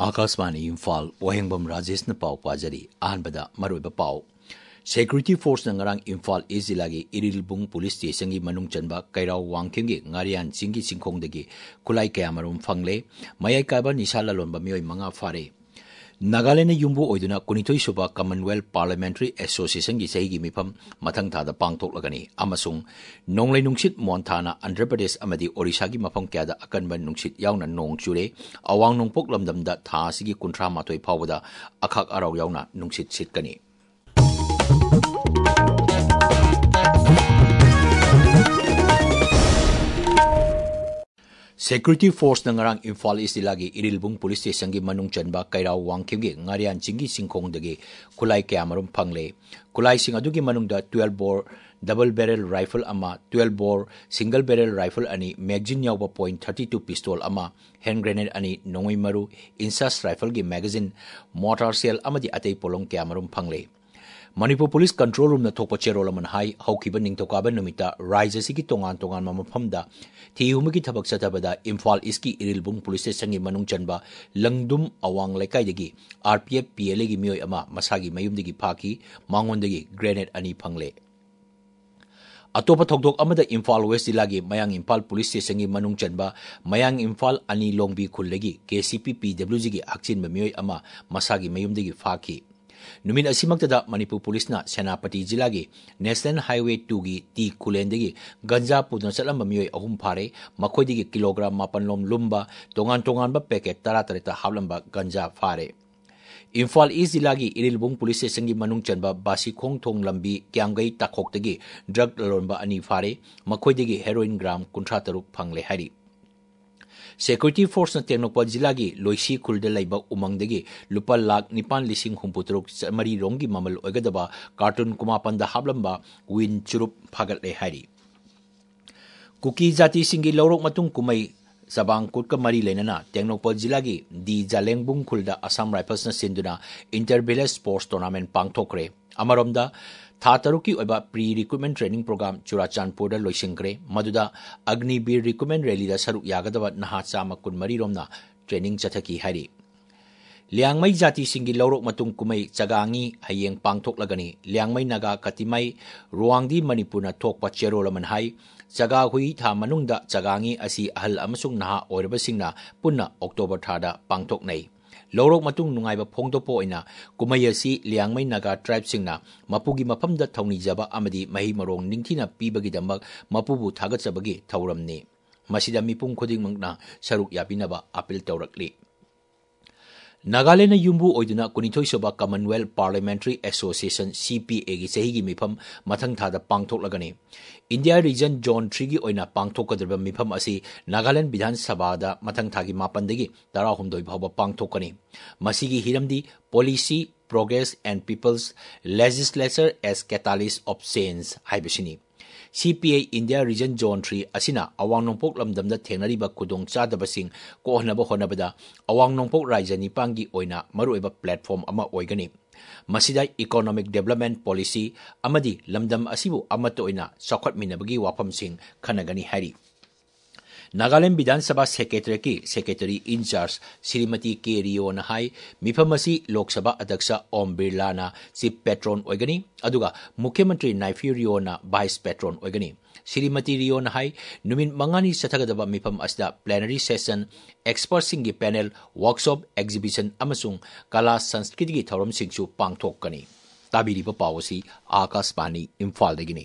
आकाशवाणी इम्फाल वहेंबम राजेश न पाव पाजरी अहनबदा मरुइबा पाव सेक्यूरिटी फोर्स न ngarang इम्फाल ईस्ट जिला की इरिलबुंग पुलिस स्टेशन की मनुंग चनबा कैराव वांगखेम की ngarian चिंगी सिंखोंदगी खुलाई कयामरुम फंगले मयाई काबा निशा ललोनबा मियोय मंगा फारे नागालैंड युम्बु ओइदुना कुनिथोई सुबा कॉमनवेल्थ पार्लियामेंट्री एसोसिएशन की सही की मिफम मथंग थादा पांगथोकलगनी अमसुंग नोंगलै नुंगसित मोन्थाना आंध्र प्रदेश अमदी ओडिशा की मफम क्यादा अकनबा नुंगसित यावना नोंग चुरे अवांग नोंगपोक लमदमदा था सिगी कुंथ्रा माथोय फावदा अखाक अराव यावना नुंगसित सिटकनी Security Force na ngarang Imphal East lagi Irilbung Police Station gi manung chanba kairaw wangkim gi ngarian chingi singkhong dagi kulai kayamarum phangle kulai sing adu gi manung da 12 bore double barrel rifle ama 12 bore single barrel rifle ani magazine yawba .32 pistol ama hand grenade ani nongoi maru insas rifle gi magazine mortar shell amadi atei polong kayamarum phangle Manipur Police Control Room na thokpa cherolaman hai haukiba ningtokaba numita rise sigi tongan mamafamda thihumagi thabak chatabada Imphal East ki Irilbung Police Station gi manung chanba langdum awang laikai dagi RPF PLA gi miyoy ama masagi mayumdagi phaki mangondagi grenade ani phangle Atopa thokdok amada Imphal West Jilagi Mayang Imphal Police Station gi manung chanba Mayang Imphal ani longbi khullegi KCP PWG gi akchin miyoy ama masagi mayumdagi phaki Numin asimaktada Manipur Police na Senapati Jilagi National Highway 2 gi T Kulendegi ganja pudna chatlamba miyoy ahum phare makoidigi kilogram mapanlom lumba tongan ba packet tara hablamba ganja phare Imphal East Jilagi Irilbung Police Station gi manung chanba Basikhong thong lambi Kyamgai takhoktagi drug lalonba ani phare makoidigi heroin gram 63 phangle hari Security Force na Tengnokpa Jilagi Loisi Khulde laiba umangdagi lupa lakh 9,063 mari rongi mamal oigadaba cartoon kumapanda hablamba win churup phagat hari Kuki jati singi laurok matung kumai sabang kutka mari lenana Tengnokpa Jilagi di Jalengbung Khulda Assam Rifles na sinduna Inter-Village Sports Tournament pangthokre amaromda Tha taruki oiba pre-recruitment training program Churachandpur da loisingkre maduda Agnibir recruitment rally da saruk yagadaba naha chama kunmari romna training chathaki hari Liangmai jati singi laurok matung kumai chagangi hayeng pangthoklagani Liangmai naga katimai ruangdi manipurna thokpa cherolaman hai chaga hui tha manungda chagangi asi ahal amasung naha oirabasingna punna October thada pangthoknai Lorok matung nungaiba phongdopo oina kumayasi Liangmai Naga tribe singna mapugi mapamda thawni jaba amadi mahi marong ningthina pibagi damak mapubu thagachabagi thawramni masida mipung khuding mangna saruk yapinaba appeal tawrakli Nagaland yumbu oiduna kunithoi soba Commonwealth Parliamentary Association CPA gi sehi gi mifam mathang thada pangthoklagani India Region Zone 3 gi oina pangthokadrba mifam asi Nagaland Vidhan Sabha da mathang thagi mapandagi 12 bhawba pangthokani masigi hiramdi policy progress and people's legislature as catalyst of change haibasini CPA India Region Zone 3 asina awang nongpok lamdamda thengnariba kudong chadabasing kohnaba honabada awang nongpok raija nipangi oina maruiba platform ama oigani masida economic development policy amadi lamdam asibu amato oina sakhat minabagi wapam sing khanagani hari Nagaland Vidhan Sabha Secretary in charge Srimati K. Rio Nahai Mifamasi Lok Sabha Adyaksha Om Birla na Chief Patron Oigani Aduga Mukhyamantri Naifir Rio na Vice Patron Oigani Srimati Rio Nahai Numin Mangani Sathagadaba Mifam Asda Plenary Session Expert Singi Panel Workshop Exhibition Amasung Kala Sanskriti Thoram Singsu Pangthokani Tabiriba Pawasi Akashvani Imphal dagini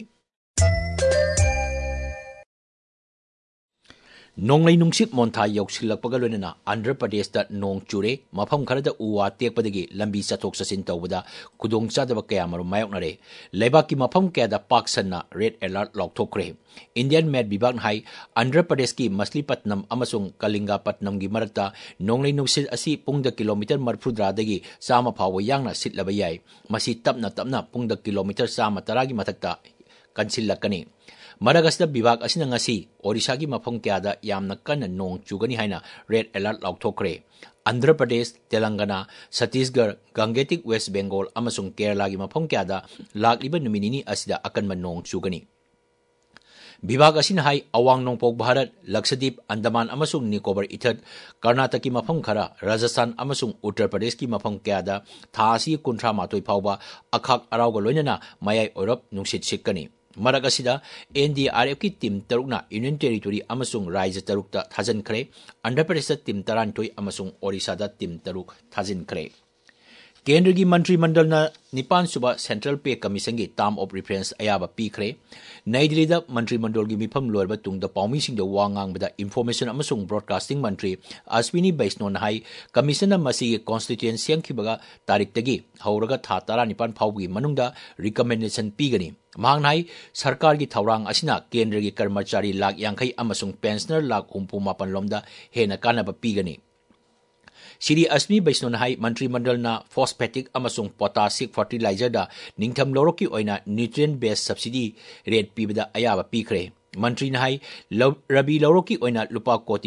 Nonglai nungsik monta yausilakpaga loinana Andhra Pradesh da nong chure mafam kharada uwa tekpadagi lambi chathok chasin tawbada kudong chadaba kayamarum mayoknare leibaki mafam kayada paksanna red alert lokthokre Indian Med Bibak hai Andhra Pradesh ki Maslipaatnam amasung Kalingapatnam gi marakta nonglai nungsit asi pungda kilometer marfudra dagi sama phawa yangna sitlaba yai masi tapna pungda kilometer sama taragi mathakta kansilakani Madagascar Bibak asina ngasi Odisha gi mafam kyada yamna kanna nong chugani haina red alert lauthokre Andhra Pradesh Telangana Chhattisgarh Gangetic West Bengal amasung Kerala gi mafam kyada lakliba numinini asida akanma nong chugani विभाग असिन हाई अवांग नोंपोक भारत लक्षद्वीप अंडमान अमसुंग निकोबर इथत कर्नाटक की मफम खरा राजस्थान अमसुंग उत्तर प्रदेश की मफम क्यादा था असि 38 फाउबा अखाक अराउग लोइनना मयाई ओरप नुंसित सिक्कनी मरक असिदा NDRF की टीम 3 यूनियन टेरिटोरी अमसुंग राज्य 3 थाजनखरे आंध्र प्रदेश टीम 39 अमसुंग ओडिशा टीम 3 थाजनखरे केंद्र की मंत्रिमंडल निपान सुबह सेंट्रल पे कमीशन की टर्म ऑफ रेफरेंस अयाबा पीखरे नई दिल्ली दा मंत्रिमंडल की मिफम लोरबा तुंगदा पाउमीसिंग दा वांगांगबदा इंफॉर्मेशन अमसुंग ब्रॉडकास्टिंग मंत्री अश्विनी बैष्णोन हाई कमीशन मसी के कॉन्स्टिट्यूएंसी संखिबगा तारीख तगी हौरगा था 19 फाउबगी मनुंगदा रिकमेंडेशन पीगनी मांग हाई सरकार की थौरांग असिना केंद्र की कर्मचारी लाख 50 अमसुंग पेंशनर लाख 49 लोमदा हेना कानबा पीगनी श्री अश्विनी बैष्णोन हाई मंत्रिमंडल फॉस्फेटिक अमसुंग पोटासिक फर्टिलाइजर दा निंगथम लौरोकी ओइना न्यूट्रिएंट बेस्ड सब्सिडी रेट पीबदा अयाबा पीखरे मंत्री हाई रबी लौरोकी ओइना लुपा कोटी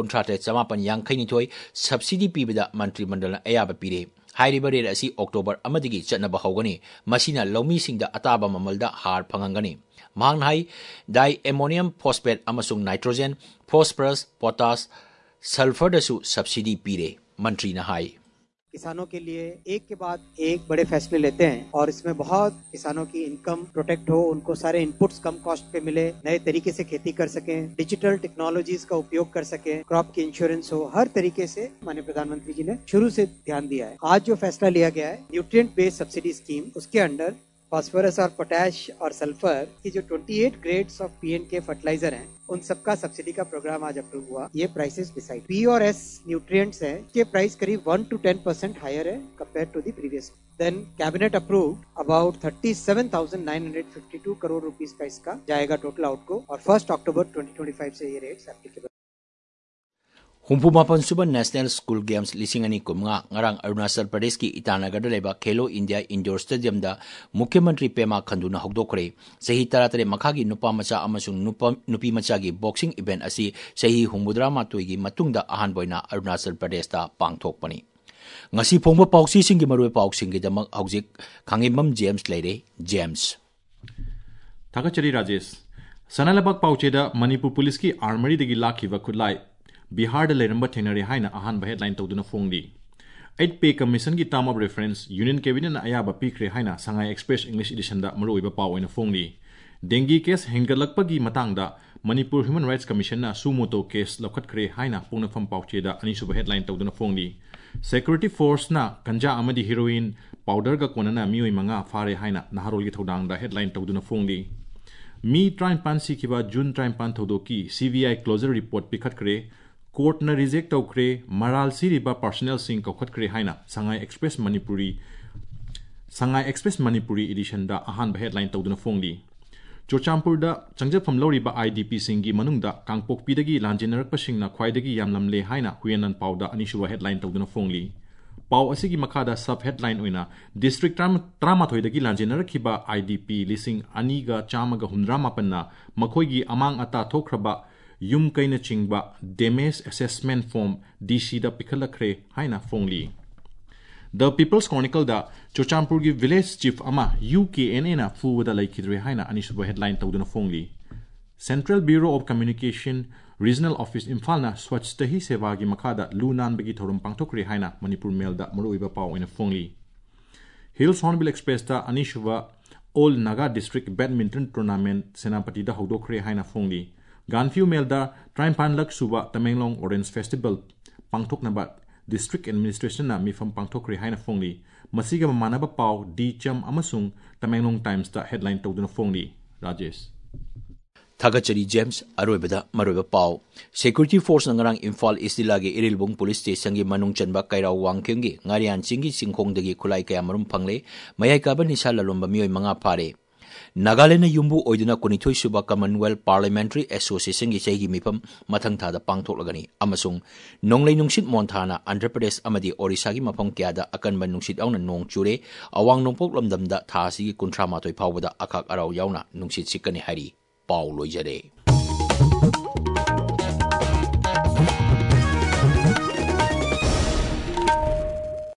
1,958 सब्सिडी पीबदा मंत्रिमंडल अयाबा पीरे हाइरिबा रेट असी अक्टोबर अमदिगी चटनबा हौगनी मसिना लौमीसिंगदा अताबा ममलदा हार फंगंगनी मांग हाई डाई एमोनियम फॉस्फेट अमसुंग नाइट्रोजन फॉस्फरस पोटास सल्फर दसु सब्सिडी पीरे मंत्री नहाई किसानों के लिए एक के बाद एक बड़े फैसले लेते हैं और इसमें बहुत किसानों की इनकम प्रोटेक्ट हो, उनको सारे इनपुट्स कम कॉस्ट पे मिले, नए तरीके से खेती कर सकें, डिजिटल टेक्नोलॉजीज का उपयोग कर सकें, क्रॉप की इंश्योरेंस हो, हर तरीके से माननीय प्रधानमंत्री जी ने शुरू से ध्यान दिया है। आज जो फैसला लिया गया है न्यूट्रिएंट बेस्ड सब्सिडी स्कीम, उसके अंडर फास्फोरस और पोटैश और सल्फर की जो 28 ग्रेड्स ऑफ PNK फर्टिलाइजर हैं, उन सबका सब्सिडी का प्रोग्राम आज अप्रूव हुआ। ये प्राइसेस डिसाइड P और S न्यूट्रिएंट्स हैं, के प्राइस करीब 1 to 10% हायर है compare to the previous. Then cabinet approved about 37,952 crore rupees का इसका जाएगा टोटल आउटगो और 1 अक्टूबर 2025 से ये रेट्स एप्लीकेबल। हुम्फुमापन सुबह national school games 2019 Arunachal Pradesh की ईटानगर लेबा खेलो इंडिया इंडोर स्टेडियम दा मुख्यमंत्री पेमा खंडूना हौदोखरे सही 13 मखा की नुपा मचा अमसुंग नुपी मचा की बॉक्सिंग इवेंट असी सही 63 की मतुंगदा अहानबोइना अरुणाचल प्रदेश दा पांगथोकपनी ngasi phongba pausi sing gi maroi pauksing gi damak hauzik khangimam James leire James Thakachari Rajesh Sanalabak paucheda Manipur police ki armory degi lakhiba khulai Bihar da leramba thenare haina ahan ba headline tawduna phongdi 8 pay commission ki term of reference union cabinet na ayaba pikre haina Sangai Express English edition da maroi ba paw oina phongdi dengue case hengalakpa gi matang da Manipur Human Rights Commission na sumoto case lokhatkre haina pungnafam paucheda ani suba headline tawduna phongdi Security Force na kanja amadi heroin powder ga konana mioi manga fare haina naharol gi thodang da headline tawduna phongdi mi train pan sikiba June train pan thodoki CVI closure report pikhat kre court na reject tawkre maral siriba personnel sing kokhat kre haina Sangai Express Manipuri edition da ahan ba headline tawduna phongdi Chochampur da changjapam loriba IDP singi manungda kangpokpi dagi lanjinarak pasingna khwaidagi yamlamle haina huyanan pawda anishuwa headline tawduna phongli paw asigi makada sub headline oina district tramathoi dagi lanjinarak khiba IDP lising aniga chamaga hundramapanna makhoigi amang ata thokraba yum kaina chingba damage assessment form DC da pikhalakre haina phongli The People's Chronicle da Chochampur gi village chief ama UKNA na fuwada laikidre haina anisuba headline tawduna phongli Central Bureau of Communication Regional Office Imphal na Swachhta Seva gi makhada lunan bagi thorum pangthokre haina Manipur Mail da muruiba paw ina phongli Hills Hornbill Express da anisuba All Naga District Badminton Tournament Senapati da hodokre haina phongli Ganfiu Mail da Traimpan Lak Suba Tamenglong Orange Festival pangthokna ba District Administration na mifam pangthokre haina phongli masiga manaba paw D-cham amasung Tamenglong Times da headline tawduna phongli Rajesh Thagachari James aroibada maroiba paw Security Force ngarang Imphal East Dilagi Irilbung Police Station gi manung chanba kairau wangkyengi ngarian chingi singkhong dagi khulai kaya marum phangle mayai kaba nisha lalomba mioi manga phare Nagaland yumbu oiduna kunithoi suba Commonwealth Parliamentary Association gi chegi mipam mathang thada pangthoklagani amasung nonglei nungsit monthana Andhra Pradesh amadi Orissa gi mafam kyada akanba nungsit auna nong chure awang nongpok lamdamda thasi gi 38 phawbada akhak arau yauna nungsit sikani hari paw loijare